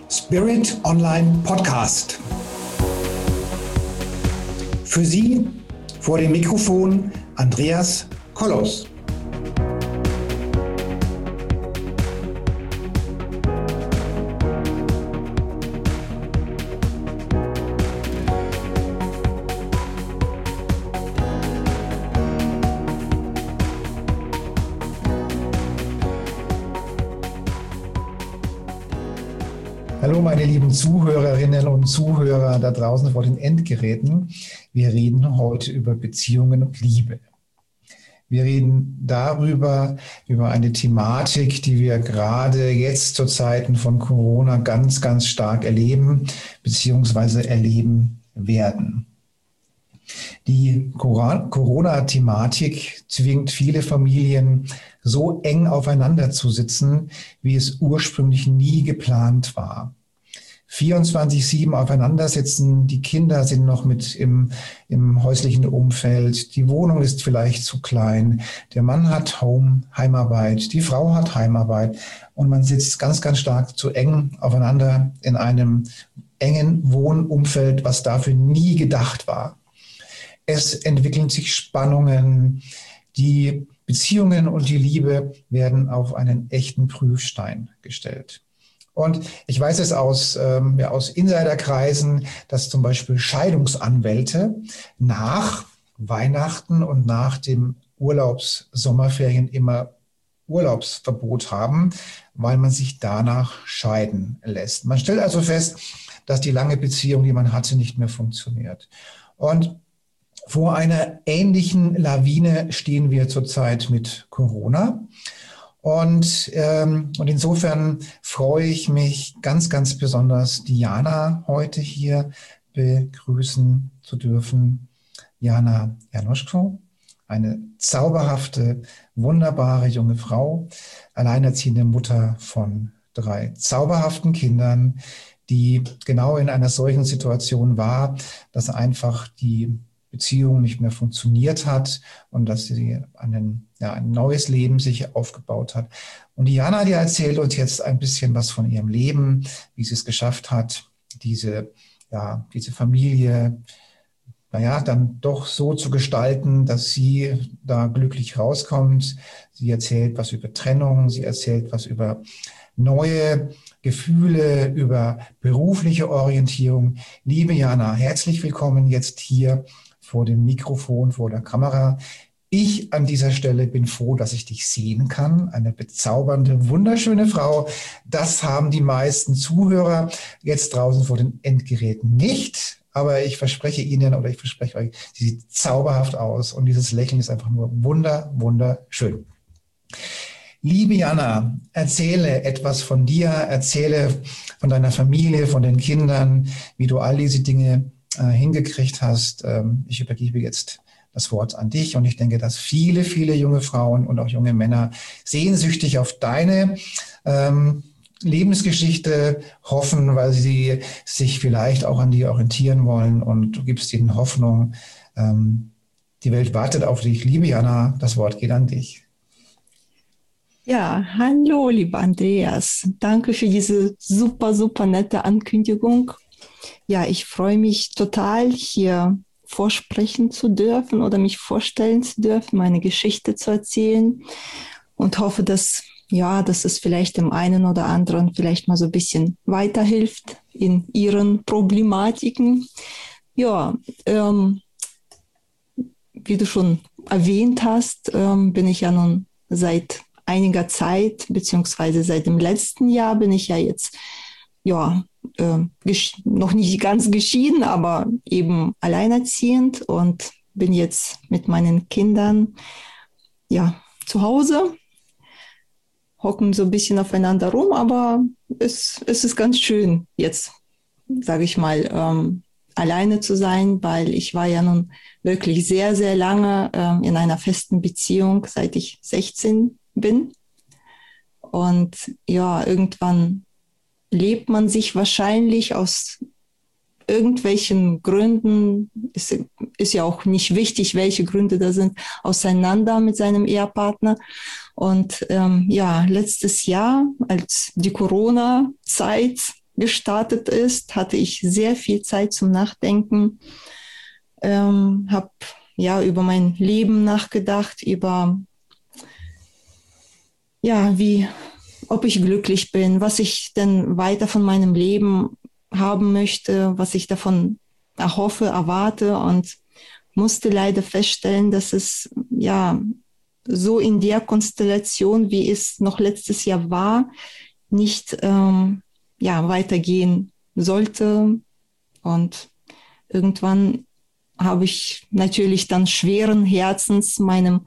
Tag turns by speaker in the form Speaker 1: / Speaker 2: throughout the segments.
Speaker 1: Spirit Online Podcast. Für Sie vor dem Mikrofon Andreas Kollos. Hallo meine lieben Zuhörerinnen und Zuhörer da draußen vor den Endgeräten. Wir reden heute über Beziehungen und Liebe. Wir reden darüber, über eine Thematik, die wir gerade jetzt zu Zeiten von Corona ganz, ganz stark erleben bzw. erleben werden. Die Corona-Thematik zwingt viele Familien, so eng aufeinander zu sitzen, wie es ursprünglich nie geplant war. 24/7 aufeinander sitzen, die Kinder sind noch mit im häuslichen Umfeld, die Wohnung ist vielleicht zu klein, der Mann hat Heimarbeit, die Frau hat Heimarbeit und man sitzt ganz, ganz stark zu eng aufeinander in einem engen Wohnumfeld, was dafür nie gedacht war. Es entwickeln sich Spannungen, die Beziehungen und die Liebe werden auf einen echten Prüfstein gestellt. Und ich weiß es aus Insiderkreisen, dass zum Beispiel Scheidungsanwälte nach Weihnachten und nach dem Sommerferien immer Urlaubsverbot haben, weil man sich danach scheiden lässt. Man stellt also fest, dass die lange Beziehung, die man hatte, nicht mehr funktioniert. Und vor einer ähnlichen Lawine stehen wir zurzeit mit Corona. Und insofern freue ich mich ganz, ganz besonders, Diana heute hier begrüßen zu dürfen. Jana Janoschko, eine zauberhafte, wunderbare junge Frau, alleinerziehende Mutter von 3 zauberhaften Kindern, die genau in einer solchen Situation war, dass einfach die Beziehung nicht mehr funktioniert hat und dass sie ein neues Leben sich aufgebaut hat. Und Diana, die erzählt uns jetzt ein bisschen was von ihrem Leben, wie sie es geschafft hat, diese Familie, dann doch so zu gestalten, dass sie da glücklich rauskommt. Sie erzählt was über Trennung, sie erzählt was über neue Gefühle, über berufliche Orientierung. Liebe Jana, herzlich willkommen jetzt hier vor dem Mikrofon, vor der Kamera. Ich an dieser Stelle bin froh, dass ich dich sehen kann. Eine bezaubernde, wunderschöne Frau. Das haben die meisten Zuhörer jetzt draußen vor den Endgeräten nicht. Aber ich verspreche euch, sie sieht zauberhaft aus und dieses Lächeln ist einfach nur wunderschön. Liebe Jana, erzähle etwas von dir, erzähle von deiner Familie, von den Kindern, wie du all diese Dinge hingekriegt hast. Ich übergebe jetzt das Wort an dich und ich denke, dass viele, viele junge Frauen und auch junge Männer sehnsüchtig auf deine Lebensgeschichte hoffen, weil sie sich vielleicht auch an dir orientieren wollen und du gibst ihnen Hoffnung. Die Welt wartet auf dich. Liebe Jana, das Wort geht an dich.
Speaker 2: Ja, hallo, lieber Andreas. Danke für diese super nette Ankündigung. Ja, ich freue mich total, hier vorsprechen zu dürfen oder mich vorstellen zu dürfen, meine Geschichte zu erzählen und hoffe, dass es vielleicht dem einen oder anderen vielleicht mal so ein bisschen weiterhilft in ihren Problematiken. Ja, wie du schon erwähnt hast, bin ich ja nun seit einiger Zeit, beziehungsweise seit dem letzten Jahr bin ich ja jetzt, noch nicht ganz geschieden, aber eben alleinerziehend und bin jetzt mit meinen Kindern, zu Hause, hocken so ein bisschen aufeinander rum, aber es ist ganz schön jetzt, sage ich mal, alleine zu sein, weil ich war ja nun wirklich sehr, sehr lange in einer festen Beziehung, seit ich 16 bin. Und ja, irgendwann lebt man sich wahrscheinlich aus irgendwelchen Gründen, ist ja auch nicht wichtig, welche Gründe da sind, auseinander mit seinem Ehepartner. Und letztes Jahr, als die Corona-Zeit gestartet ist, hatte ich sehr viel Zeit zum Nachdenken, habe ja über mein Leben nachgedacht, über ja, ob ich glücklich bin, was ich denn weiter von meinem Leben haben möchte, was ich davon erhoffe, erwarte und musste leider feststellen, dass es ja so in der Konstellation, wie es noch letztes Jahr war, nicht ja, weitergehen sollte. Und irgendwann habe ich natürlich dann schweren Herzens meinem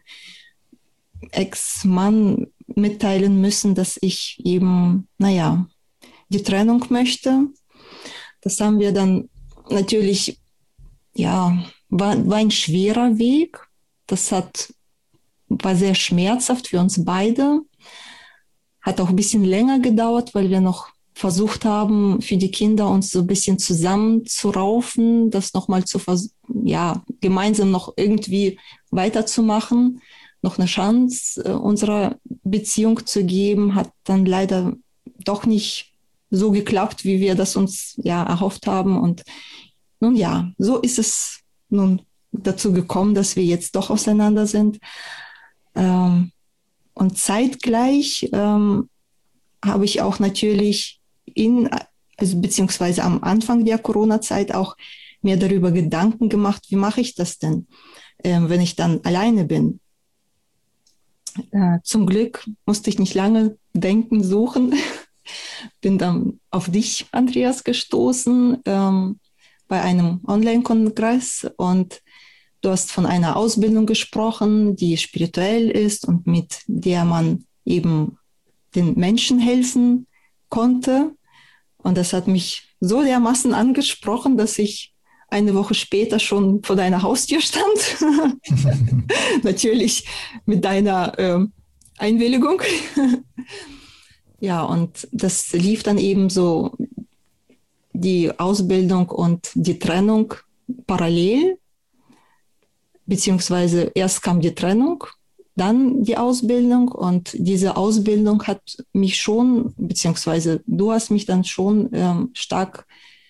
Speaker 2: Ex-Mann mitteilen müssen, dass ich eben, naja, die Trennung möchte. Das haben wir dann natürlich, ja, war ein schwerer Weg. War sehr schmerzhaft für uns beide. Hat auch ein bisschen länger gedauert, weil wir noch versucht haben, für die Kinder uns so ein bisschen zusammenzuraufen, das nochmal ja, gemeinsam noch irgendwie weiterzumachen, noch eine Chance unserer Beziehung zu geben, hat dann leider doch nicht so geklappt, wie wir das uns ja erhofft haben. Und nun ja, so ist es nun dazu gekommen, dass wir jetzt doch auseinander sind. Und zeitgleich habe ich auch natürlich also beziehungsweise am Anfang der Corona-Zeit auch mir darüber Gedanken gemacht, wie mache ich das denn, wenn ich dann alleine bin. Zum Glück musste ich nicht lange denken, suchen. Bin dann auf dich, Andreas, gestoßen bei einem Online-Kongress und du hast von einer Ausbildung gesprochen, die spirituell ist und mit der man eben den Menschen helfen konnte. Und das hat mich so dermaßen angesprochen, dass ich eine Woche später schon vor deiner Haustür stand. Natürlich mit deiner Einwilligung. Ja, und das lief dann eben so, die Ausbildung und die Trennung parallel, beziehungsweise erst kam die Trennung, dann die Ausbildung und diese Ausbildung hat mich schon, beziehungsweise du hast mich dann schon stark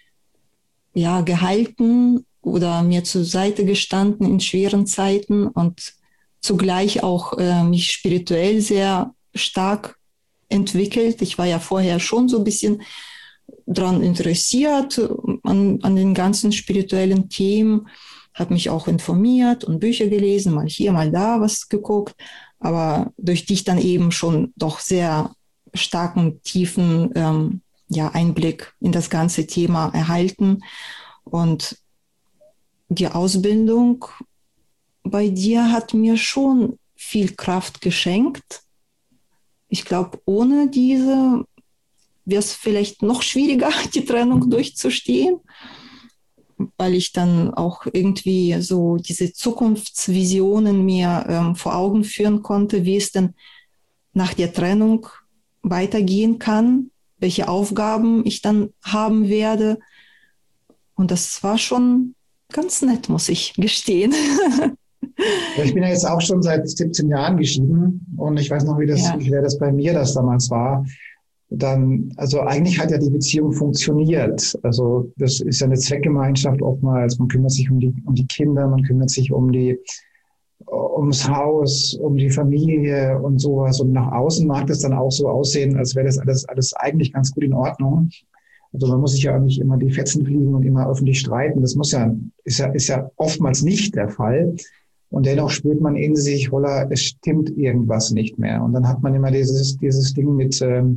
Speaker 2: ja, gehalten oder mir zur Seite gestanden in schweren Zeiten und zugleich auch mich spirituell sehr stark entwickelt. Ich war ja vorher schon so ein bisschen daran interessiert, an den ganzen spirituellen Themen, habe mich auch informiert und Bücher gelesen, mal hier, mal da was geguckt, aber durch dich dann eben schon doch sehr starken, tiefen ja, Einblick in das ganze Thema erhalten. Und die Ausbildung bei dir hat mir schon viel Kraft geschenkt. Ich glaube, ohne diese wäre es vielleicht noch schwieriger, die Trennung durchzustehen, weil ich dann auch irgendwie so diese Zukunftsvisionen mir vor Augen führen konnte, wie es denn nach der Trennung weitergehen kann, welche Aufgaben ich dann haben werde. Und das war schon ganz nett, muss ich gestehen.
Speaker 1: Ich bin ja jetzt auch schon seit 17 Jahren geschieden und ich weiß noch, wie schwer das bei mir das damals war. Also eigentlich hat ja die Beziehung funktioniert. Also das ist ja eine Zweckgemeinschaft oftmals. Man kümmert sich um die Kinder, man kümmert sich ums Haus, um die Familie und sowas. Und nach außen mag das dann auch so aussehen, als wäre das alles eigentlich ganz gut in Ordnung. Also man muss sich ja auch nicht immer die Fetzen fliegen und immer öffentlich streiten. Das ist ja oftmals nicht der Fall. Und dennoch spürt man in sich, holla, es stimmt irgendwas nicht mehr. Und dann hat man immer dieses Ding mit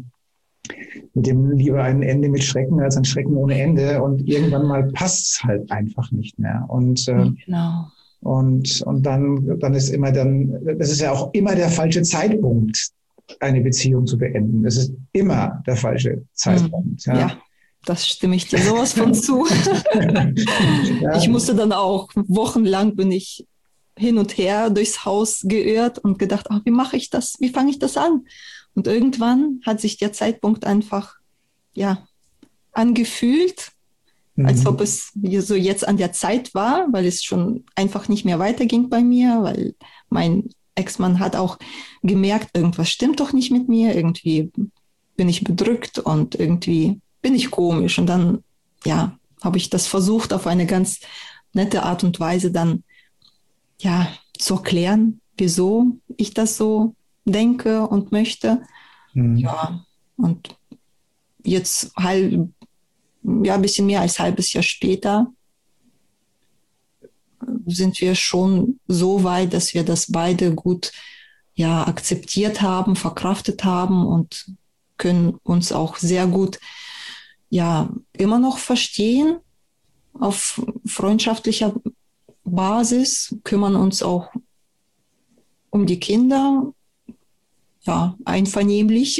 Speaker 1: dem lieber ein Ende mit Schrecken als ein Schrecken ohne Ende. Und irgendwann mal passt es halt einfach nicht mehr. Und
Speaker 2: genau.
Speaker 1: Und dann ist das ist ja auch immer der falsche Zeitpunkt, eine Beziehung zu beenden. Das ist immer der falsche Zeitpunkt.
Speaker 2: Ja, das stimme ich dir sowas von zu.
Speaker 1: Ja.
Speaker 2: Ich musste dann auch, wochenlang bin ich hin und her durchs Haus geirrt und gedacht, wie mache ich das? Wie fange ich das an? Und irgendwann hat sich der Zeitpunkt einfach, ja, angefühlt, als ob es so jetzt an der Zeit war, weil es schon einfach nicht mehr weiterging bei mir, weil mein Ex-Mann hat auch gemerkt, irgendwas stimmt doch nicht mit mir, irgendwie bin ich bedrückt und irgendwie bin ich komisch. Und dann, ja, habe ich das versucht, auf eine ganz nette Art und Weise dann, ja, zu erklären, wieso ich das so denke und möchte. Ja, und jetzt ein bisschen mehr als ein halbes Jahr später sind wir schon so weit, dass wir das beide gut akzeptiert haben, verkraftet haben und können uns auch sehr gut immer noch verstehen auf freundschaftlicher Basis, kümmern uns auch um die Kinder, einvernehmlich.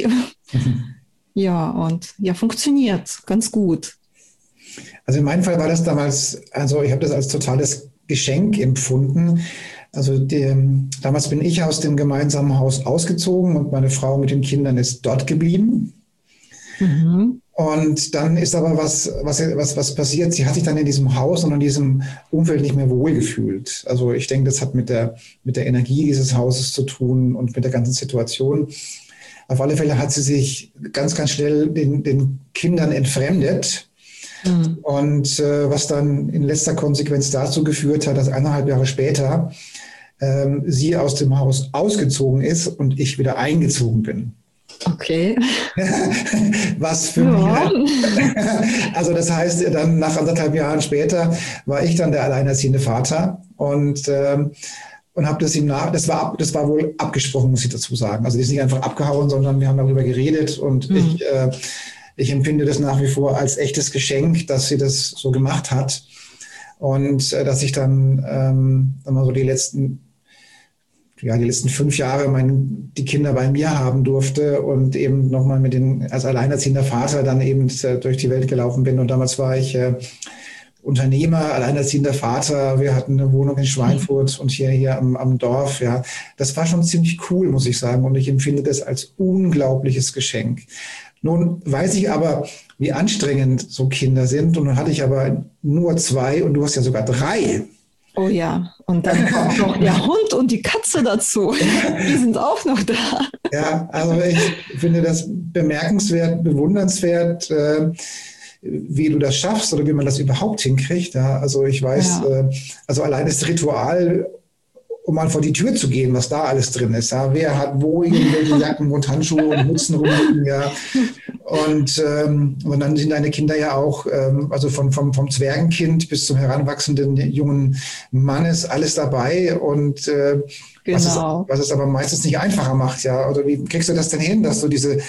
Speaker 2: Und funktioniert ganz gut.
Speaker 1: Also in meinem Fall war das damals, also ich habe das als totales Geschenk empfunden. Also damals bin ich aus dem gemeinsamen Haus ausgezogen und meine Frau mit den Kindern ist dort geblieben. Mhm. Und dann ist aber was passiert. Sie hat sich dann in diesem Haus und in diesem Umfeld nicht mehr wohlgefühlt. Also ich denke, das hat mit der Energie dieses Hauses zu tun und mit der ganzen Situation. Auf alle Fälle hat sie sich ganz, ganz schnell den Kindern entfremdet. Mhm. Und was dann in letzter Konsequenz dazu geführt hat, dass 1,5 Jahre später sie aus dem Haus ausgezogen ist und ich wieder eingezogen bin.
Speaker 2: Okay.
Speaker 1: Was für mich, also das heißt, dann nach 1,5 Jahren später war ich dann der alleinerziehende Vater und habe das ihm das war wohl abgesprochen, muss ich dazu sagen. Also die ist nicht einfach abgehauen, sondern wir haben darüber geredet und ich empfinde das nach wie vor als echtes Geschenk, dass sie das so gemacht hat und dass ich dann mal so die letzten 5 Jahre die Kinder bei mir haben durfte und eben nochmal als alleinerziehender Vater dann eben durch die Welt gelaufen bin. Und damals war ich Unternehmer, alleinerziehender Vater. Wir hatten eine Wohnung in Schweinfurt und hier am Dorf. Ja, das war schon ziemlich cool, muss ich sagen. Und ich empfinde das als unglaubliches Geschenk. Nun weiß ich aber, wie anstrengend so Kinder sind. Und nun hatte ich aber nur 2 und du hast ja sogar 3.
Speaker 2: Oh ja, und dann kommt noch der Hund und die Katze dazu. Die sind auch noch da.
Speaker 1: Ja, also ich finde das bemerkenswert, bewundernswert, wie du das schaffst oder wie man das überhaupt hinkriegt. Ja, also ich weiß, also allein das Ritual, um mal vor die Tür zu gehen, was da alles drin ist. Ja, wer hat wo irgendwelche Jacken und Handschuhe und Mützen rumliegen, ja. Und dann sind deine Kinder ja auch, also vom Zwergenkind bis zum heranwachsenden jungen Mann ist alles dabei und
Speaker 2: genau.
Speaker 1: was es aber meistens nicht einfacher macht, ja. Oder wie kriegst du das denn hin, dass du diese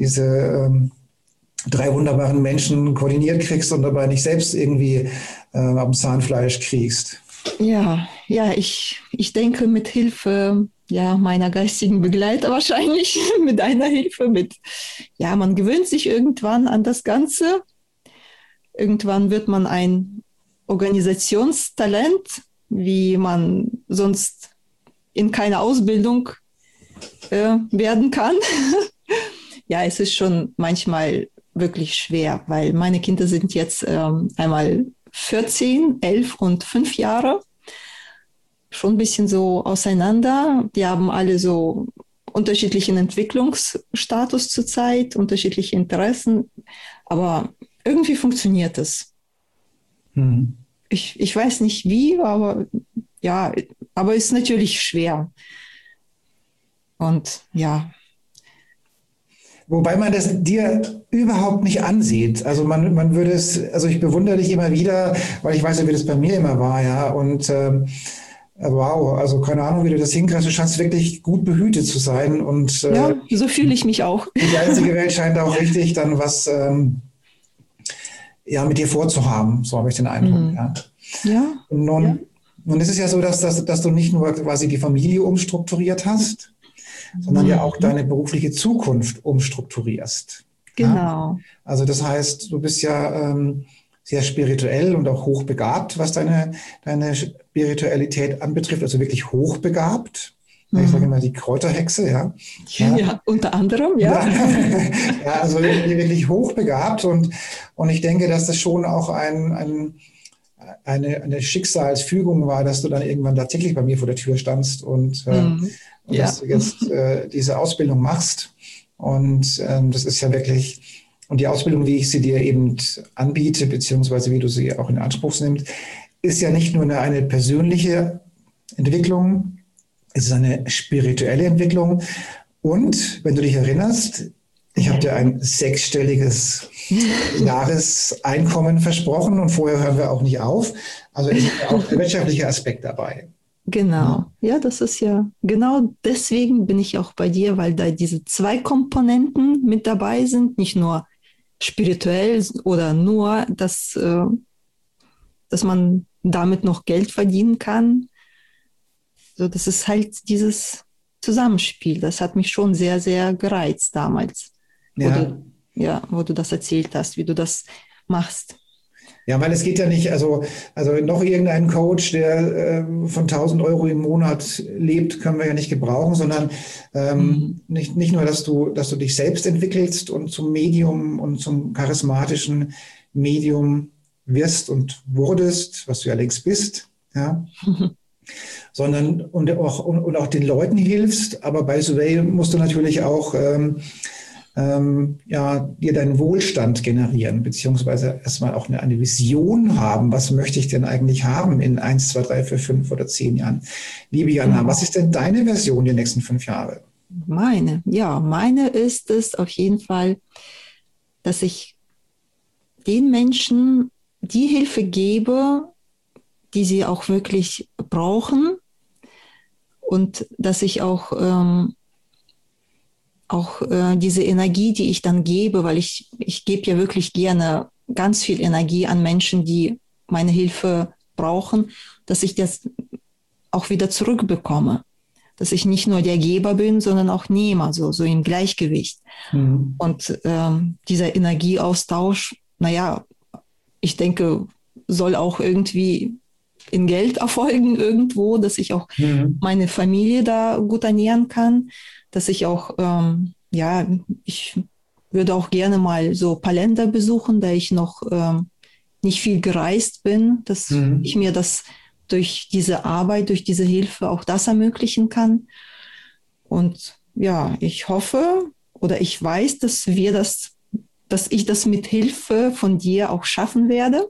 Speaker 1: 3 wunderbaren Menschen koordiniert kriegst und dabei nicht selbst irgendwie am Zahnfleisch kriegst?
Speaker 2: Ja, ich denke mit Hilfe meiner geistigen Begleiter wahrscheinlich, mit einer Hilfe, man gewöhnt sich irgendwann an das Ganze. Irgendwann wird man ein Organisationstalent, wie man sonst in keiner Ausbildung werden kann. Ja, es ist schon manchmal wirklich schwer, weil meine Kinder sind jetzt einmal 14, 11 und 5 Jahre. Schon ein bisschen so auseinander. Die haben alle so unterschiedlichen Entwicklungsstatus zurzeit, unterschiedliche Interessen. Aber irgendwie funktioniert es. Ich weiß nicht wie, aber aber es ist natürlich schwer. Und
Speaker 1: Wobei man das dir überhaupt nicht ansieht. Also man würde also ich bewundere dich immer wieder, weil ich weiß ja, wie das bei mir immer war, ja. Und wow, also keine Ahnung, wie du das hinkriegst. Du scheinst wirklich gut behütet zu sein. Und
Speaker 2: so fühle ich mich auch.
Speaker 1: Die geistige Welt scheint auch richtig dann was mit dir vorzuhaben. So habe ich den Eindruck.
Speaker 2: Ja.
Speaker 1: Und nun ist es ja so, dass du nicht nur quasi die Familie umstrukturiert hast, sondern ja auch deine berufliche Zukunft umstrukturierst.
Speaker 2: Genau.
Speaker 1: Ja? Also das heißt, du bist ja sehr spirituell und auch hochbegabt, was deine Spiritualität anbetrifft, also wirklich hochbegabt. Ich sage immer die Kräuterhexe, ja.
Speaker 2: Ja, unter anderem, ja.
Speaker 1: Ja, also wirklich hochbegabt und ich denke, dass das schon auch eine Schicksalsfügung war, dass du dann irgendwann tatsächlich bei mir vor der Tür standst und dass du jetzt diese Ausbildung machst. Und das ist ja wirklich Und die Ausbildung, wie ich sie dir eben anbiete, beziehungsweise wie du sie auch in Anspruch nimmst, ist ja nicht nur eine persönliche Entwicklung, es ist eine spirituelle Entwicklung. Und wenn du dich erinnerst, ich habe dir ein 6-stelliges Jahreseinkommen versprochen und vorher hören wir auch nicht auf. Also ist ja auch der wirtschaftliche Aspekt dabei.
Speaker 2: Genau, ja, das ist ja, genau deswegen bin ich auch bei dir, weil da diese 2 Komponenten mit dabei sind, nicht nur spirituell oder nur, dass man damit noch Geld verdienen kann. So, das ist halt dieses Zusammenspiel. Das hat mich schon sehr, sehr gereizt damals,
Speaker 1: Ja.
Speaker 2: wo du das erzählt hast, wie du das machst.
Speaker 1: Ja, weil es geht ja nicht, also noch irgendeinen Coach, der von 1.000 € im Monat lebt, können wir ja nicht gebrauchen, sondern nicht nur, dass du dich selbst entwickelst und zum Medium und zum charismatischen Medium wirst und wurdest, was du ja längst bist, ja, sondern und auch den Leuten hilfst. Aber by the way musst du natürlich auch dir deinen Wohlstand generieren, beziehungsweise erstmal auch eine Vision haben. Was möchte ich denn eigentlich haben in 1, 2, 3, 4, 5 oder 10 Jahren? Liebe Jana, was ist denn deine Version der nächsten 5 Jahre?
Speaker 2: Meine ist es auf jeden Fall, dass ich den Menschen die Hilfe gebe, die sie auch wirklich brauchen, und dass ich auch diese Energie, die ich dann gebe, weil ich gebe ja wirklich gerne ganz viel Energie an Menschen, die meine Hilfe brauchen, dass ich das auch wieder zurückbekomme. Dass ich nicht nur der Geber bin, sondern auch Nehmer, so im Gleichgewicht. Mhm. Und dieser Energieaustausch, ich denke, soll auch irgendwie in Geld erfolgen irgendwo, dass ich auch meine Familie da gut ernähren kann, dass ich auch, ich würde auch gerne mal so ein paar Länder besuchen, da ich noch nicht viel gereist bin, dass ich mir das durch diese Arbeit, durch diese Hilfe auch das ermöglichen kann. Und ja, ich hoffe oder ich weiß, dass ich das mit Hilfe von dir auch schaffen werde.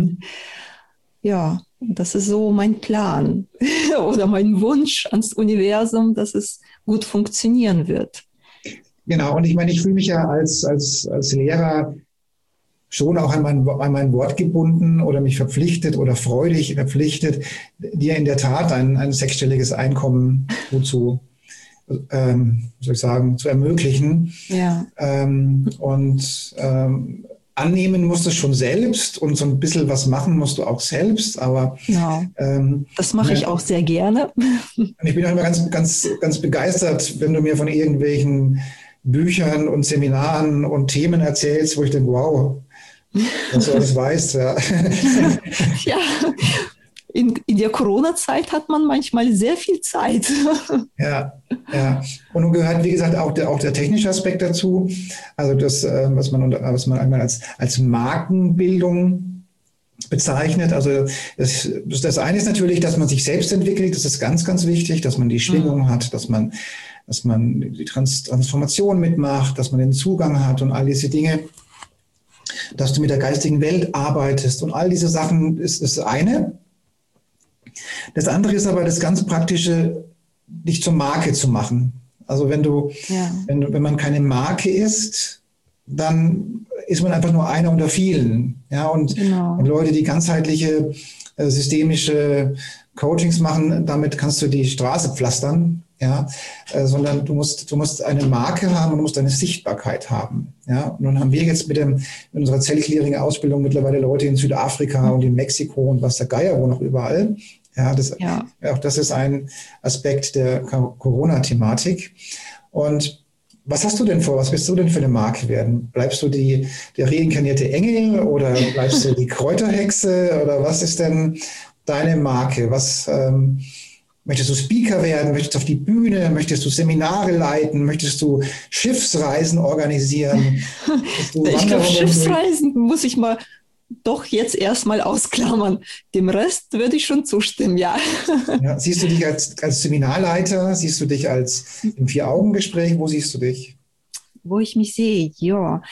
Speaker 2: Ja, das ist so mein Plan oder mein Wunsch ans Universum, dass es gut funktionieren wird.
Speaker 1: Genau, und ich meine, ich fühle mich ja als Lehrer schon auch an mein Wort gebunden oder mich verpflichtet oder freudig verpflichtet, dir in der Tat ein 6-stelliges Einkommen zu ermöglichen. Ja. Annehmen musst du schon selbst und so ein bisschen was machen musst du auch selbst, aber
Speaker 2: genau. Das mache ich auch sehr gerne.
Speaker 1: Ich bin auch immer ganz, ganz, ganz begeistert, wenn du mir von irgendwelchen Büchern und Seminaren und Themen erzählst, wo ich denke, wow, dass du alles weißt. Ja.
Speaker 2: Ja. In der Corona-Zeit hat man manchmal sehr viel Zeit.
Speaker 1: Ja. Und nun gehört, wie gesagt, auch der technische Aspekt dazu. Also das, was man einmal als Markenbildung bezeichnet. Also das eine ist natürlich, dass man sich selbst entwickelt. Das ist ganz, ganz wichtig, dass man die Schwingung hat, dass man die Transformation mitmacht, dass man den Zugang hat und all diese Dinge. Dass du mit der geistigen Welt arbeitest und all diese Sachen ist das eine. Das andere ist aber das ganz Praktische, dich zur Marke zu machen. Also wenn man keine Marke ist, dann ist man einfach nur einer unter vielen. Ja, und Leute, die ganzheitliche, systemische Coachings machen, damit kannst du die Straße pflastern. Ja, sondern du musst eine Marke haben und du musst eine Sichtbarkeit haben. Ja, und dann haben wir jetzt mit unserer Zellclearing-Ausbildung mittlerweile Leute in Südafrika und in Mexiko und was der Geier wo noch überall. Ja, auch das ist ein Aspekt der Corona-Thematik. Und was hast du denn vor? Was willst du denn für eine Marke werden? Bleibst du der reinkarnierte Engel oder bleibst du die Kräuterhexe oder was ist denn deine Marke? Möchtest du Speaker werden? Möchtest du auf die Bühne? Möchtest du Seminare leiten? Möchtest du Schiffsreisen organisieren?
Speaker 2: Ich glaube, Schiffsreisen muss ich mal doch jetzt erstmal ausklammern. Dem Rest würde ich schon zustimmen, ja.
Speaker 1: Siehst du dich als Seminarleiter? Siehst du dich im 4-Augen-Gespräch? Wo siehst du dich?
Speaker 2: wo ich mich sehe, ja.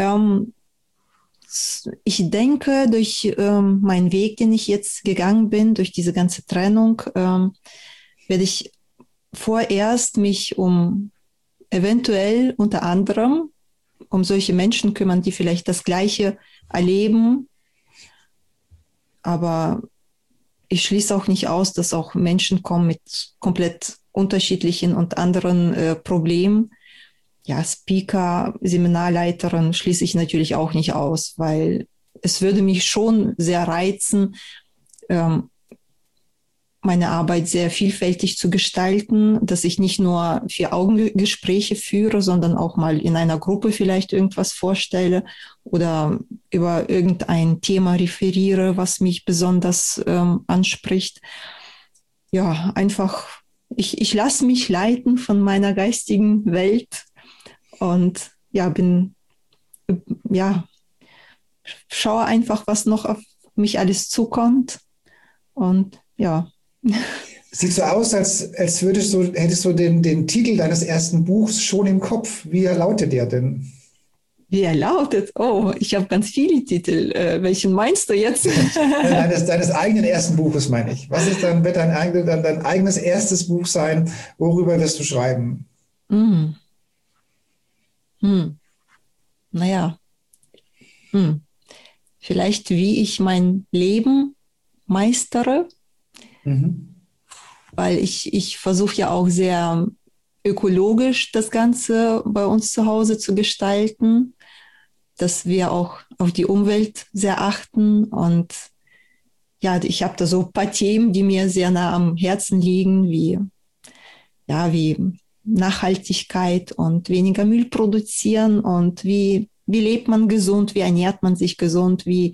Speaker 2: Ich denke, durch meinen Weg, den ich jetzt gegangen bin, durch diese ganze Trennung, werde ich vorerst mich eventuell unter anderem um solche Menschen kümmern, die vielleicht das Gleiche erleben. Aber ich schließe auch nicht aus, dass auch Menschen kommen mit komplett unterschiedlichen und anderen Problemen. Ja, Speaker, Seminarleiterin schließe ich natürlich auch nicht aus, weil es würde mich schon sehr reizen, meine Arbeit sehr vielfältig zu gestalten, dass ich nicht nur 4-Augen-Gespräche führe, sondern auch mal in einer Gruppe vielleicht irgendwas vorstelle oder über irgendein Thema referiere, was mich besonders anspricht. Ja, einfach, ich lasse mich leiten von meiner geistigen Welt und ja, schaue einfach, was noch auf mich alles zukommt und ja.
Speaker 1: Sieht so aus, als hättest du den Titel deines ersten Buchs schon im Kopf. Wie lautet der denn?
Speaker 2: Wie er lautet? Oh, ich habe ganz viele Titel. Welchen meinst du jetzt?
Speaker 1: Deines eigenen ersten Buches, meine ich. Was ist dann, wird dein eigenes erstes Buch sein? Worüber wirst du schreiben?
Speaker 2: Naja, vielleicht wie ich mein Leben meistere. Weil ich versuche ja auch sehr ökologisch das Ganze bei uns zu Hause zu gestalten, dass wir auch auf die Umwelt sehr achten. Und ja, ich habe da so ein paar Themen, die mir sehr nah am Herzen liegen, wie Nachhaltigkeit und weniger Müll produzieren und wie lebt man gesund, wie ernährt man sich gesund, wie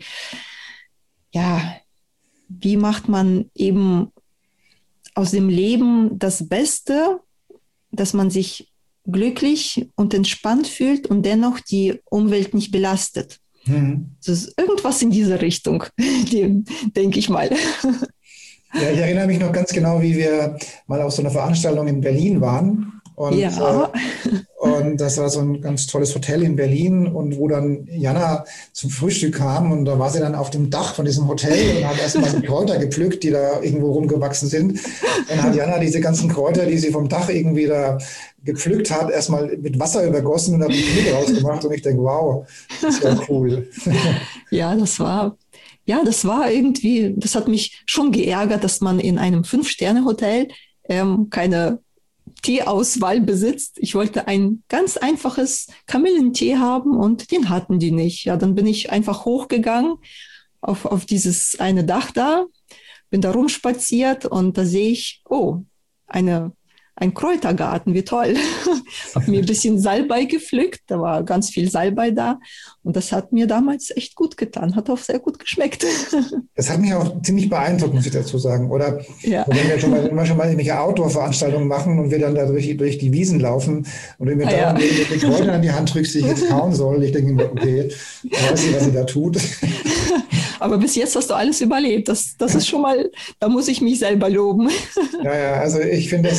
Speaker 2: macht man eben aus dem Leben das Beste, dass man sich glücklich und entspannt fühlt und dennoch die Umwelt nicht belastet. Das ist irgendwas in diese Richtung, denke ich mal.
Speaker 1: Ja, ich erinnere mich noch ganz genau, wie wir mal auf so einer Veranstaltung in Berlin waren. Und das war so ein ganz tolles Hotel in Berlin und wo dann Jana zum Frühstück kam und da war sie dann auf dem Dach von diesem Hotel und hat erstmal die Kräuter gepflückt, die da irgendwo rumgewachsen sind. Dann hat Jana diese ganzen Kräuter, die sie vom Dach irgendwie da gepflückt hat, erstmal mit Wasser übergossen und hat einen Tee rausgemacht und ich denke, wow, das war cool.
Speaker 2: Das war irgendwie, das hat mich schon geärgert, dass man in einem 5-Sterne-Hotel keine Teeauswahl besitzt. Ich wollte ein ganz einfaches Kamillentee haben und den hatten die nicht. Ja, dann bin ich einfach hochgegangen auf dieses eine Dach da, bin da rumspaziert und da sehe ich, ein Kräutergarten, wie toll. Habe mir ein bisschen Salbei gepflückt, da war ganz viel Salbei da und das hat mir damals echt gut getan, hat auch sehr gut geschmeckt.
Speaker 1: Das hat mich auch ziemlich beeindruckt, muss ich dazu sagen. Oder wenn wir schon mal irgendwelche Outdoor-Veranstaltungen machen und wir dann da durch die Wiesen laufen und wenn mir dauernd die Kräuter an die Hand drückst, die ich jetzt kauen soll, ich denke mir, okay, ich weiß nicht, was sie da tut.
Speaker 2: Aber bis jetzt hast du alles überlebt. Das ist schon mal, da muss ich mich selber loben.
Speaker 1: Ja, also ich finde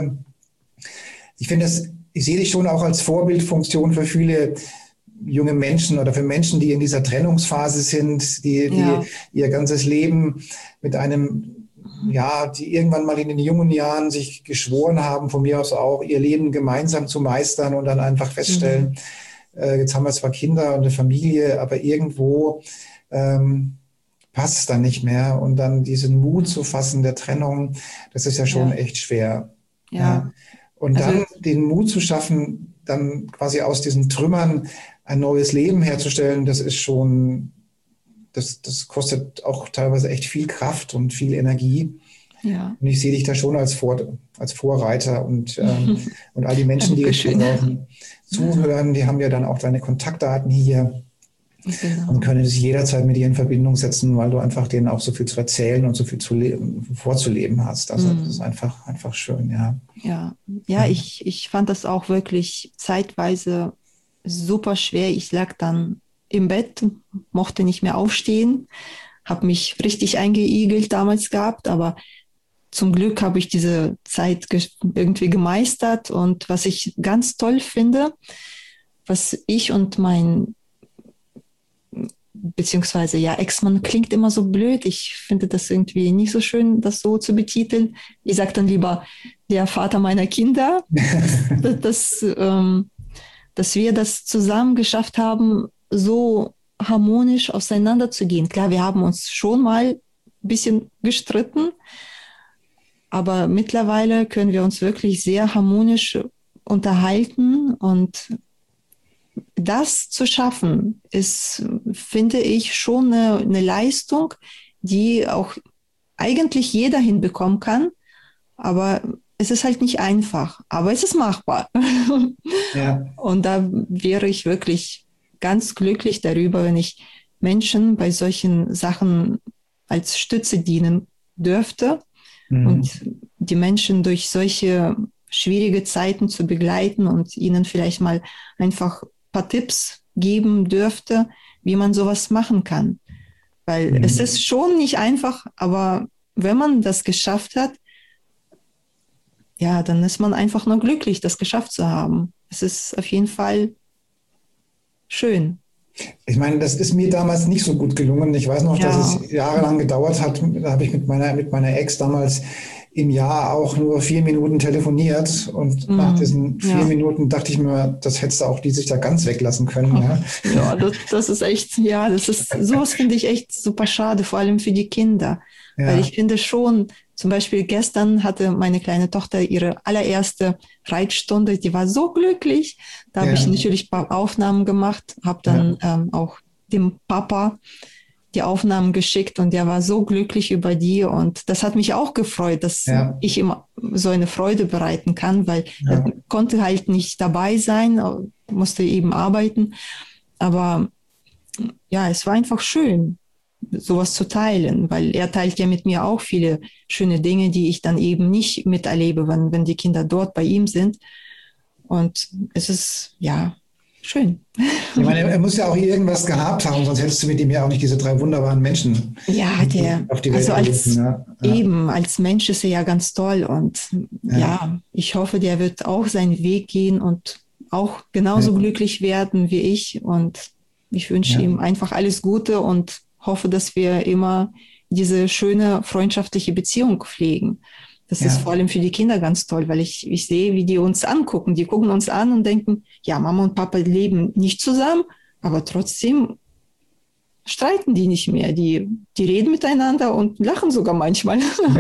Speaker 1: ich sehe dich schon auch als Vorbildfunktion für viele junge Menschen oder für Menschen, die in dieser Trennungsphase sind, die ihr ganzes Leben mit einem, die irgendwann mal in den jungen Jahren sich geschworen haben, von mir aus auch, ihr Leben gemeinsam zu meistern und dann einfach feststellen, jetzt haben wir zwar Kinder und eine Familie, aber irgendwo passt es dann nicht mehr und dann diesen Mut zu fassen der Trennung, das ist ja schon echt schwer. Ja. Und dann den Mut zu schaffen, dann quasi aus diesen Trümmern ein neues Leben herzustellen, das ist schon, das kostet auch teilweise echt viel Kraft und viel Energie. Ja. Und ich sehe dich da schon als Vorreiter und all die Menschen, die jetzt zuhören, die haben ja dann auch deine Kontaktdaten hier. Genau. Und können sich jederzeit mit dir in Verbindung setzen, weil du einfach denen auch so viel zu erzählen und so viel vorzuleben hast. Also das ist einfach schön,
Speaker 2: Ja, ich fand das auch wirklich zeitweise super schwer. Ich lag dann im Bett, mochte nicht mehr aufstehen, habe mich richtig eingeigelt damals gehabt, aber zum Glück habe ich diese Zeit irgendwie gemeistert. Und was ich ganz toll finde, was ich und mein, beziehungsweise ja, Ex-Mann klingt immer so blöd. Ich finde das irgendwie nicht so schön, das so zu betiteln. Ich sage dann lieber der Vater meiner Kinder, dass, dass wir das zusammen geschafft haben, so harmonisch auseinanderzugehen. Klar, wir haben uns schon mal ein bisschen gestritten, aber mittlerweile können wir uns wirklich sehr harmonisch unterhalten und das zu schaffen, ist, finde ich, schon eine Leistung, die auch eigentlich jeder hinbekommen kann, aber es ist halt nicht einfach, aber es ist machbar.
Speaker 1: Ja.
Speaker 2: Und da wäre ich wirklich ganz glücklich darüber, wenn ich Menschen bei solchen Sachen als Stütze dienen dürfte und die Menschen durch solche schwierige Zeiten zu begleiten und ihnen vielleicht mal einfach ein paar Tipps geben dürfte, wie man sowas machen kann. Weil es ist schon nicht einfach, aber wenn man das geschafft hat, ja, dann ist man einfach nur glücklich, das geschafft zu haben. Es ist auf jeden Fall schön.
Speaker 1: Ich meine, das ist mir damals nicht so gut gelungen. Ich weiß noch, dass es jahrelang gedauert hat. Da habe ich mit meiner Ex damals im Jahr auch nur 4 Minuten telefoniert. Und nach diesen 4 Minuten dachte ich mir, das hättest du auch die sich da ganz weglassen können.
Speaker 2: Ja, das ist echt, ja, sowas finde ich echt super schade, vor allem für die Kinder. Ja. Weil ich finde schon, zum Beispiel gestern hatte meine kleine Tochter ihre allererste Reitstunde, die war so glücklich. Da habe ich natürlich ein paar Aufnahmen gemacht, habe dann auch dem Papa die Aufnahmen geschickt und der war so glücklich über die und das hat mich auch gefreut, dass ich ihm so eine Freude bereiten kann, weil er konnte halt nicht dabei sein, musste eben arbeiten, aber ja, es war einfach schön, sowas zu teilen, weil er teilt ja mit mir auch viele schöne Dinge, die ich dann eben nicht miterlebe, wenn die Kinder dort bei ihm sind und es ist, ja, schön.
Speaker 1: Ich meine, er muss ja auch irgendwas gehabt haben, sonst hättest du mit ihm ja auch nicht diese 3 wunderbaren Menschen
Speaker 2: auf die Welt als Mensch ist er ja ganz toll und ich hoffe, der wird auch seinen Weg gehen und auch genauso glücklich werden wie ich und ich wünsche ihm einfach alles Gute und hoffe, dass wir immer diese schöne freundschaftliche Beziehung pflegen. Das ist vor allem für die Kinder ganz toll, weil ich sehe, wie die uns angucken. Die gucken uns an und denken, ja, Mama und Papa leben nicht zusammen, aber trotzdem streiten die nicht mehr. Die reden miteinander und lachen sogar manchmal.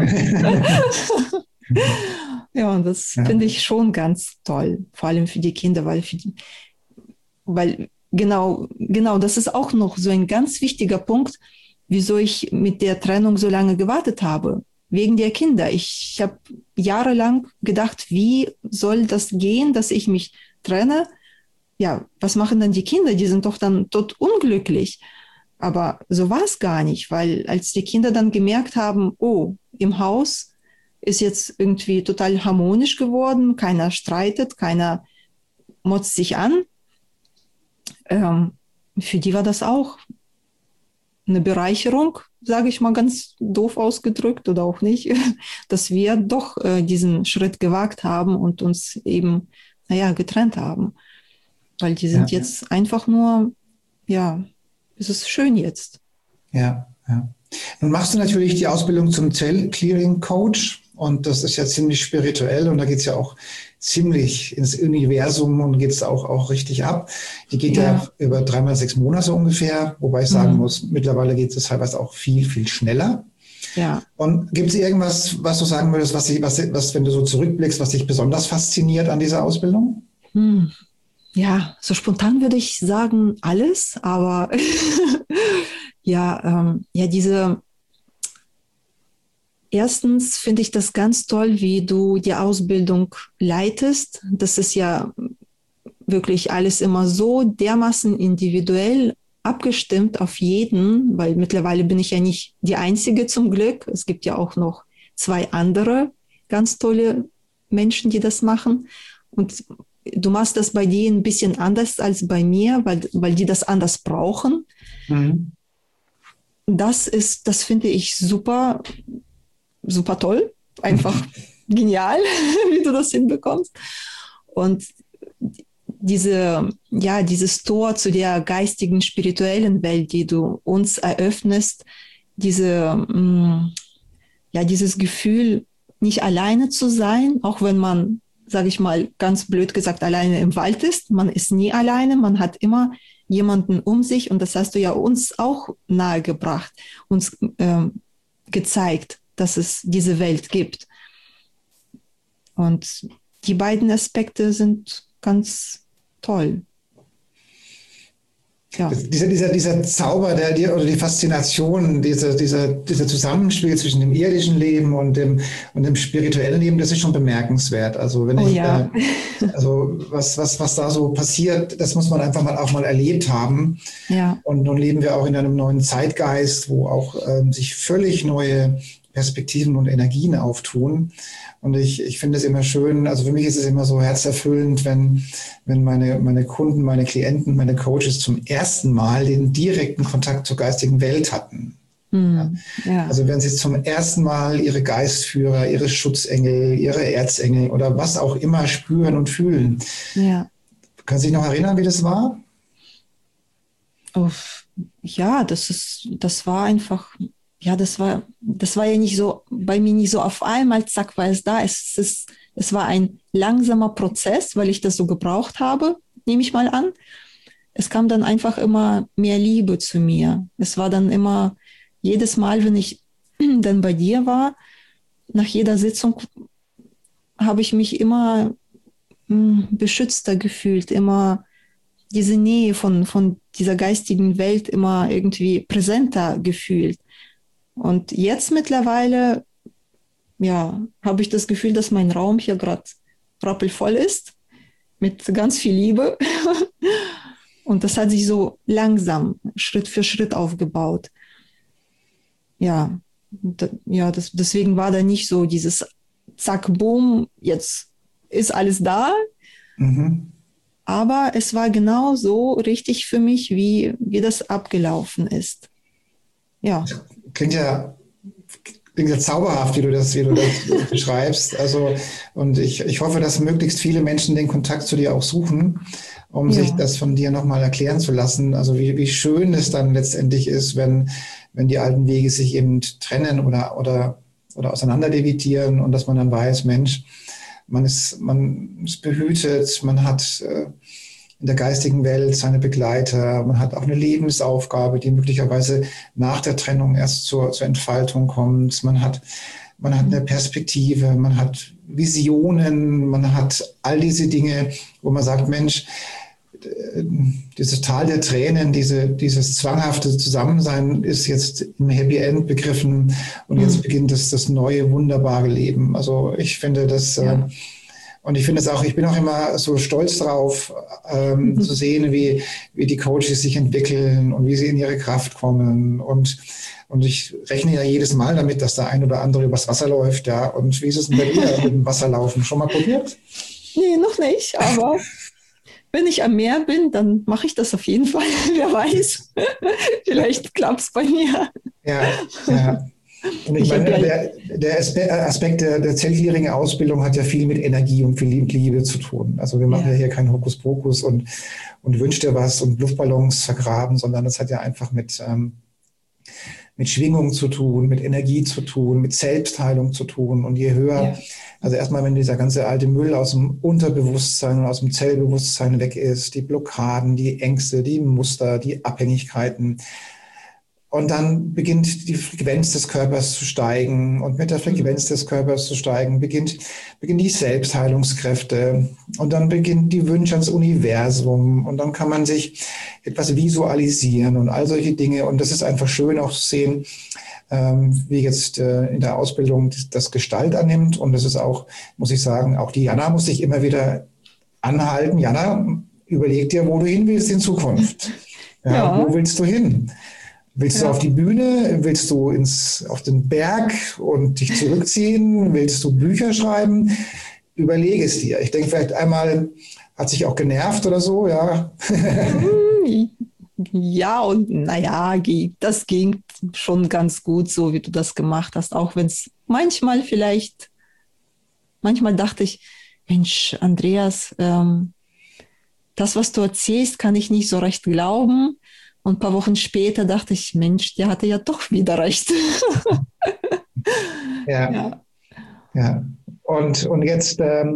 Speaker 2: Ja, und das finde ich schon ganz toll, vor allem für die Kinder, weil genau, das ist auch noch so ein ganz wichtiger Punkt, wieso ich mit der Trennung so lange gewartet habe. Wegen der Kinder. Ich habe jahrelang gedacht, wie soll das gehen, dass ich mich trenne? Ja, was machen dann die Kinder? Die sind doch dann tot unglücklich. Aber so war es gar nicht, weil als die Kinder dann gemerkt haben, oh, im Haus ist jetzt irgendwie total harmonisch geworden, keiner streitet, keiner motzt sich an. Für die war das auch eine Bereicherung, sage ich mal ganz doof ausgedrückt oder auch nicht, dass wir doch diesen Schritt gewagt haben und uns eben, getrennt haben. Weil die sind jetzt einfach nur, es ist schön jetzt.
Speaker 1: Ja. Nun machst du natürlich die Ausbildung zum Zell-Clearing-Coach und das ist ja ziemlich spirituell und da geht es ja auch ziemlich ins Universum und geht es auch richtig ab. Die geht ja über 3 mal 6 Monate ungefähr, wobei ich sagen muss, mittlerweile geht es teilweise auch viel, viel schneller.
Speaker 2: Ja.
Speaker 1: Und gibt es irgendwas, was du sagen würdest, was, wenn du so zurückblickst, was dich besonders fasziniert an dieser Ausbildung?
Speaker 2: Ja, so spontan würde ich sagen alles, aber erstens finde ich das ganz toll, wie du die Ausbildung leitest. Das ist ja wirklich alles immer so dermaßen individuell abgestimmt auf jeden, weil mittlerweile bin ich ja nicht die Einzige zum Glück. Es gibt ja auch noch 2 andere ganz tolle Menschen, die das machen. Und du machst das bei denen ein bisschen anders als bei mir, weil die das anders brauchen. Das finde ich super, super toll, einfach genial, wie du das hinbekommst. Und dieses Tor zu der geistigen, spirituellen Welt, die du uns eröffnest, dieses Gefühl, nicht alleine zu sein, auch wenn man, sage ich mal, ganz blöd gesagt, alleine im Wald ist. Man ist nie alleine, man hat immer jemanden um sich und das hast du ja uns auch nahegebracht, uns gezeigt, dass es diese Welt gibt. Und die beiden Aspekte sind ganz toll.
Speaker 1: Ja. Dieser Zauber, oder die Faszination, dieser Zusammenspiel zwischen dem irdischen Leben und dem spirituellen Leben, das ist schon bemerkenswert. Also wenn was da so passiert, das muss man einfach auch mal erlebt haben.
Speaker 2: Ja.
Speaker 1: Und nun leben wir auch in einem neuen Zeitgeist, wo auch sich völlig neue Perspektiven und Energien auftun. Und ich finde es immer schön, also für mich ist es immer so herzerfüllend, wenn meine Kunden, meine Klienten, meine Coaches zum ersten Mal den direkten Kontakt zur geistigen Welt hatten. Ja. Also wenn sie zum ersten Mal ihre Geistführer, ihre Schutzengel, ihre Erzengel oder was auch immer spüren und fühlen.
Speaker 2: Ja.
Speaker 1: Können Sie sich noch erinnern, wie das war?
Speaker 2: Ja, das war einfach... Ja, das war ja nicht so, bei mir nicht so auf einmal, zack, war es da. Es war ein langsamer Prozess, weil ich das so gebraucht habe, nehme ich mal an. Es kam dann einfach immer mehr Liebe zu mir. Es war dann immer, jedes Mal, wenn ich dann bei dir war, nach jeder Sitzung habe ich mich immer beschützter gefühlt, immer diese Nähe von dieser geistigen Welt immer irgendwie präsenter gefühlt. Und jetzt mittlerweile, ja, habe ich das Gefühl, dass mein Raum hier gerade rappelvoll ist, mit ganz viel Liebe. Und das hat sich so langsam, Schritt für Schritt aufgebaut. Ja, deswegen war da nicht so dieses Zack, Boom, jetzt ist alles da. Mhm. Aber es war genau so richtig für mich, wie das abgelaufen ist. Ja.
Speaker 1: Klingt ja zauberhaft, wie du das beschreibst. Also, und ich hoffe, dass möglichst viele Menschen den Kontakt zu dir auch suchen, um sich das von dir nochmal erklären zu lassen. Also wie schön es dann letztendlich ist, wenn die alten Wege sich eben trennen oder auseinanderdividieren und dass man dann weiß, Mensch, man ist behütet, man hat in der geistigen Welt seine Begleiter, man hat auch eine Lebensaufgabe, die möglicherweise nach der Trennung erst zur Entfaltung kommt. Man hat eine Perspektive, man hat Visionen, man hat all diese Dinge, wo man sagt, Mensch, dieses Tal der Tränen, dieses zwanghafte Zusammensein ist jetzt im Happy End begriffen und jetzt beginnt das neue, wunderbare Leben. Also ich finde das... Und ich finde es auch, ich bin auch immer so stolz drauf, zu sehen, wie die Coaches sich entwickeln und wie sie in ihre Kraft kommen. Und ich rechne ja jedes Mal damit, dass der ein oder andere übers Wasser läuft. Ja. Und wie ist es denn bei dir mit dem Wasserlaufen? Schon mal probiert?
Speaker 2: Nee, noch nicht. Aber wenn ich am Meer bin, dann mache ich das auf jeden Fall. Wer weiß. Vielleicht klappt es bei mir.
Speaker 1: Ja. Und ich meine, der Aspekt der zellgierigen Ausbildung hat ja viel mit Energie und viel mit Liebe zu tun. Also wir machen ja hier keinen Hokuspokus und wünsch dir was und Luftballons vergraben, sondern das hat ja einfach mit Schwingung zu tun, mit Energie zu tun, mit Selbstheilung zu tun. Und je höher, also erstmal, wenn dieser ganze alte Müll aus dem Unterbewusstsein und aus dem Zellbewusstsein weg ist, die Blockaden, die Ängste, die Muster, die Abhängigkeiten, und dann beginnt die Frequenz des Körpers zu steigen. Und mit der Frequenz des Körpers zu steigen, beginnen die Selbstheilungskräfte. Und dann beginnt die Wünsche ans Universum. Und dann kann man sich etwas visualisieren und all solche Dinge. Und das ist einfach schön auch zu sehen, wie jetzt in der Ausbildung das Gestalt annimmt. Und das ist auch, muss ich sagen, auch die Jana muss sich immer wieder anhalten. Jana, überleg dir, wo du hin willst in Zukunft. Ja. Wo willst du hin? Willst du auf die Bühne? Willst du auf den Berg und dich zurückziehen? Willst du Bücher schreiben? Überlege es dir. Ich denke, vielleicht einmal hat sich auch genervt oder so, ja.
Speaker 2: Ja, und naja, das ging schon ganz gut, so wie du das gemacht hast. Auch wenn es manchmal dachte ich, Mensch, Andreas, da das, was du erzählst, kann ich nicht so recht glauben. Und ein paar Wochen später dachte ich, Mensch, der hatte ja doch wieder recht.
Speaker 1: Ja,
Speaker 2: Ja,
Speaker 1: ja. Und jetzt,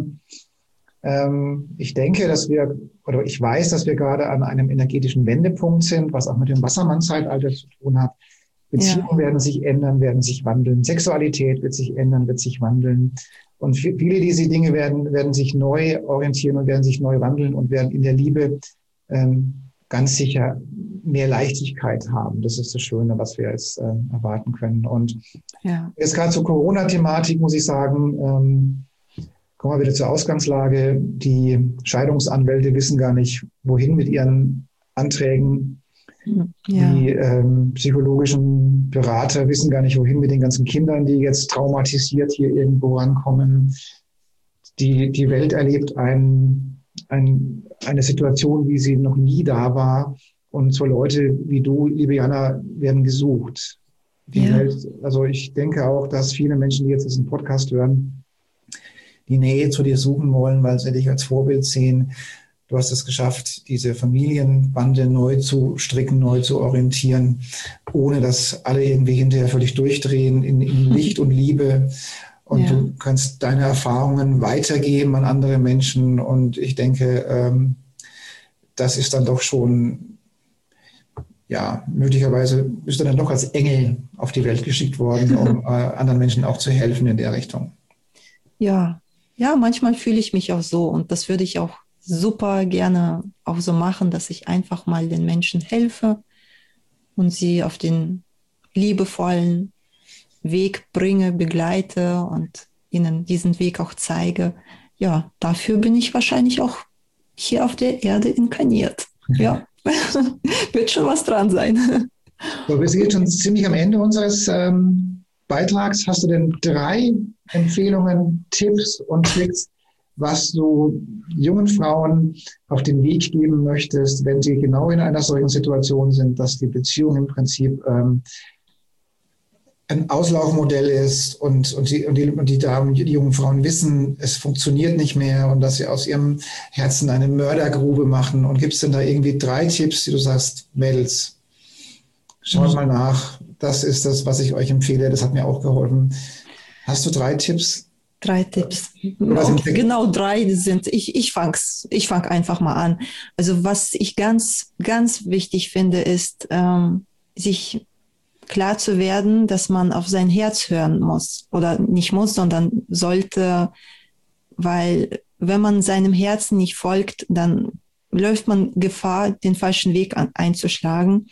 Speaker 1: ich denke, oder ich weiß, dass wir gerade an einem energetischen Wendepunkt sind, was auch mit dem Wassermann-Zeitalter zu tun hat.
Speaker 2: ja,
Speaker 1: Beziehungen werden sich ändern, werden sich wandeln. Sexualität wird sich ändern, wird sich wandeln. Und viele dieser Dinge werden sich neu orientieren und werden sich neu wandeln und werden in der Liebe ganz sicher mehr Leichtigkeit haben. Das ist das Schöne, was wir jetzt erwarten können. Und
Speaker 2: ja,
Speaker 1: jetzt gerade zur Corona-Thematik muss ich sagen, kommen wir wieder zur Ausgangslage. Die Scheidungsanwälte wissen gar nicht, wohin mit ihren Anträgen.
Speaker 2: ja,
Speaker 1: Die psychologischen Berater wissen gar nicht, wohin mit den ganzen Kindern, die jetzt traumatisiert hier irgendwo rankommen. Die Welt erlebt eine Situation, wie sie noch nie da war. Und so Leute wie du, liebe Jana, werden gesucht. Die Welt, also ich denke auch, dass viele Menschen, die jetzt diesen Podcast hören, die Nähe zu dir suchen wollen, weil sie dich als Vorbild sehen. Du hast es geschafft, diese Familienbande neu zu stricken, neu zu orientieren, ohne dass alle irgendwie hinterher völlig durchdrehen in Licht und Liebe. Und du kannst deine Erfahrungen weitergeben an andere Menschen. Und ich denke, das ist dann doch schon, ja, möglicherweise bist du dann doch als Engel auf die Welt geschickt worden, um anderen Menschen auch zu helfen in der Richtung.
Speaker 2: ja, ja, manchmal fühle ich mich auch so und das würde ich auch super gerne auch so machen, dass ich einfach mal den Menschen helfe und sie auf den liebevollen Weg bringe, begleite und ihnen diesen Weg auch zeige. Ja, dafür bin ich wahrscheinlich auch hier auf der Erde inkarniert. Ja, wird schon was dran sein.
Speaker 1: So, wir sind jetzt schon ziemlich am Ende unseres Beitrags. Hast du denn 3 Empfehlungen, Tipps und Tricks, was du jungen Frauen auf den Weg geben möchtest, wenn sie genau in einer solchen Situation sind, dass die Beziehung im Prinzip ein Auslaufmodell ist und die Damen, die jungen Frauen wissen, es funktioniert nicht mehr und dass sie aus ihrem Herzen eine Mördergrube machen. Und gibt es denn da irgendwie 3 Tipps, die du sagst, Mädels, schaut mal nach, das ist das, was ich euch empfehle, das hat mir auch geholfen. Hast du 3 Tipps?
Speaker 2: 3 Tipps. Okay, genau, 3 sind, ich fang einfach mal an. Also was ich ganz, ganz wichtig finde, ist, sich klar zu werden, dass man auf sein Herz hören muss oder nicht muss, sondern sollte, weil wenn man seinem Herzen nicht folgt, dann läuft man Gefahr, den falschen Weg einzuschlagen.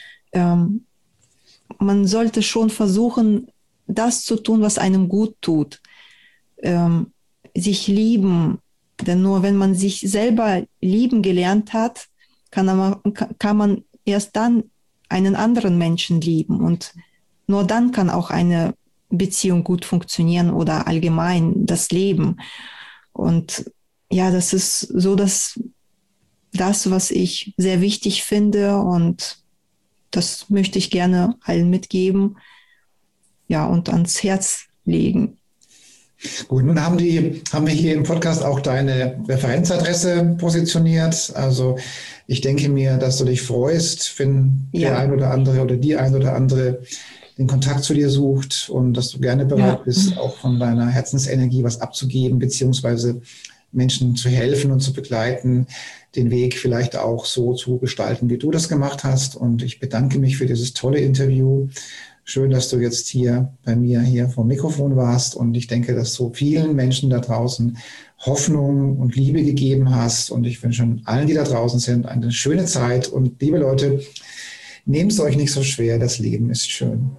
Speaker 2: Man sollte schon versuchen, das zu tun, was einem gut tut. Sich lieben, denn nur wenn man sich selber lieben gelernt hat, kann man erst dann einen anderen Menschen lieben und nur dann kann auch eine Beziehung gut funktionieren oder allgemein das Leben. Und ja, das ist so das, was ich sehr wichtig finde und das möchte ich gerne allen mitgeben, ja, und ans Herz legen.
Speaker 1: Gut, nun haben wir hier im Podcast auch deine Referenzadresse positioniert. Also ich denke mir, dass du dich freust, wenn der ein oder andere oder die ein oder andere den Kontakt zu dir sucht und dass du gerne bereit bist, auch von deiner Herzensenergie was abzugeben, beziehungsweise Menschen zu helfen und zu begleiten, den Weg vielleicht auch so zu gestalten, wie du das gemacht hast. Und ich bedanke mich für dieses tolle Interview. Schön, dass du jetzt hier bei mir hier vom Mikrofon warst und ich denke, dass du vielen Menschen da draußen Hoffnung und Liebe gegeben hast und ich wünsche allen, die da draußen sind, eine schöne Zeit und liebe Leute, nehmt es euch nicht so schwer, das Leben ist schön.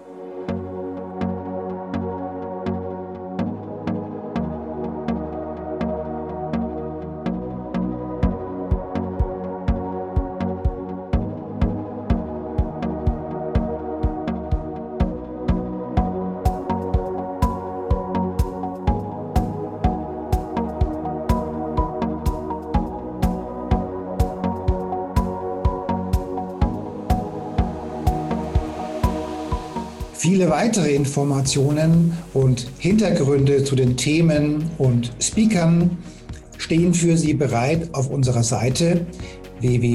Speaker 1: Viele weitere Informationen und Hintergründe zu den Themen und Speakern, stehen für Sie bereit auf unserer Seite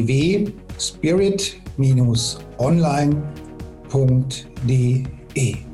Speaker 1: www.spirit-online.de.